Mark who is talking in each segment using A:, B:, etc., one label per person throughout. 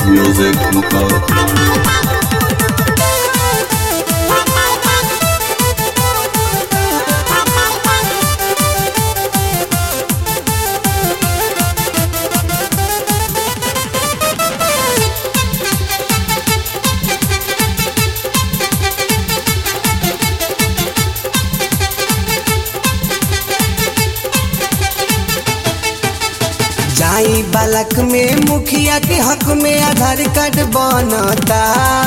A: Music Muka.
B: जाई बालक में मुखिया के हक में आधार कार्ड बनता।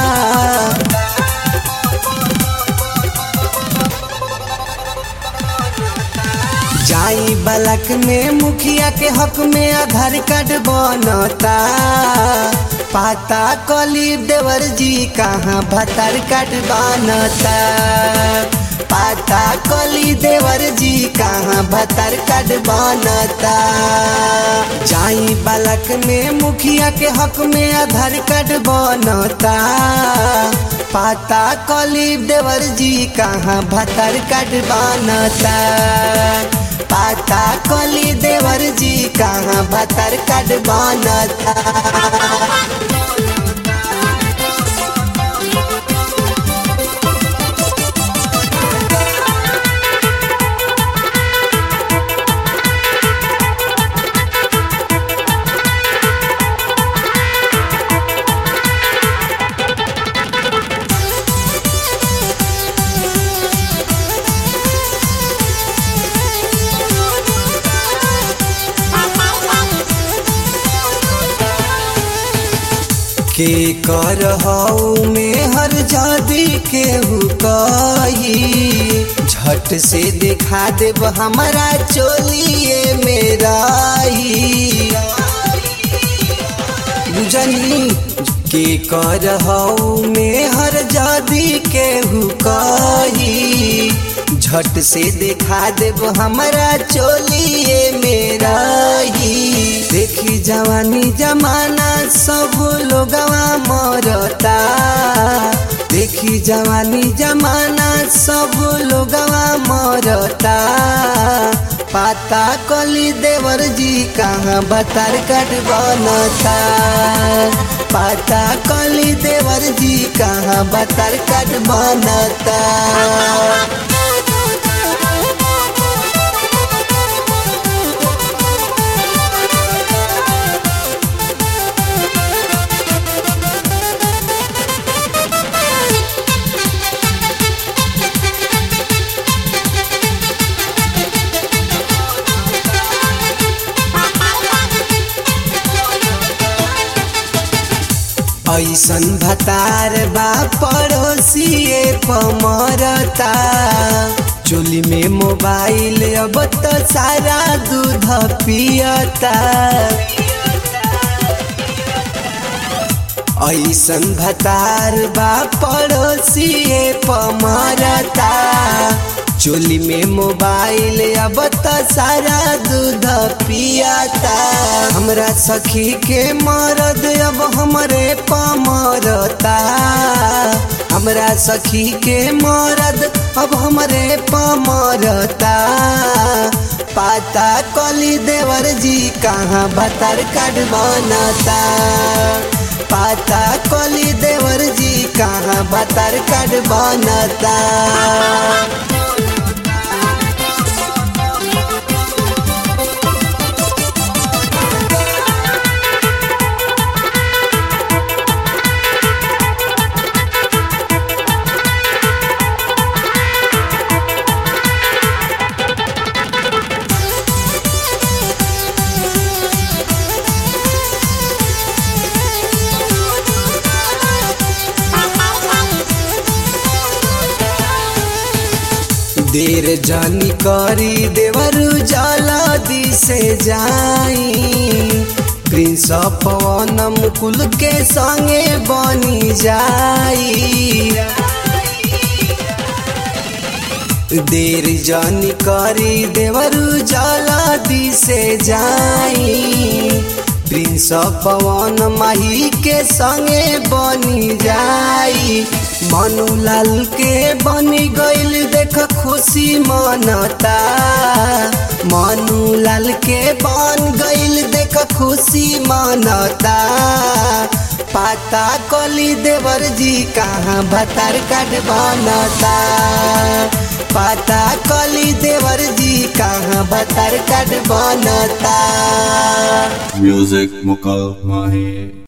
B: जाई बालक में मुखिया के हक में आधार कार्ड बनता। पाता कली देवर जी कहाँ भतार कार्ड बनता। पाता कली देवर जी कहाँ भतार कार्ड बनता। जाई बालक में मुखिया के हक में आधार कार्ड बनता। पाता कली देवर जी कहाँ भतार कार्ड बनता। पाता कली देवर जी कहाँ भतार कार्ड बनता। के कर हऊ में हर जादी केहू कही। झट से दिखा देब हमारा चोलिए मेरा ही। बुझनी के कर हऊ में हर जादी केहू कही। झट से दिखा देब हमारा चोलिए मेरा ही। देखी जवानी जमाना सब लोगवा मरता। देखी जवानी जमाना सब लोगवा मरता। पाता कली देवर जी कहाँ भतार कार्ड बनता। पाता कली देवर जी कहाँ भतार कार्ड बनता। ऐसन भतार बा पड़ोसिए पमरता। चोली में मोबाइल अब तो सारा दूध पियता। ऐसन भतार बा पड़ोसिए पमरता। चोली में मोबाइल अब तो सारा दूध पियाता। हमरा सखी के मरद अब हमरे पमरता। हमरा सखी के मरद अब हमरे पमरता। पाता कली देवर जी कहाँ भतार कार्ड बनता। पाता कली देवर जी कहाँ भतार कार्ड बनता। देर जानी करी देवरु जल्दी से जाई। प्रिंस पवन मुकुल के संगे बनी जाई। देर जानी करी देवरु जल्दी से जाई। प्रिंस पवन माही के संगे बनी जाई। मनुलाल के बनी गइल देख खुशी मनता। मनुलाल के बन गइल देख खुशी मनता। पाता कली देवर जी कहाँ भतार कार्ड बनता। पाता कली देवर जी कहाँ भतार कार्ड बनता।
A: Music Mukal Mahi.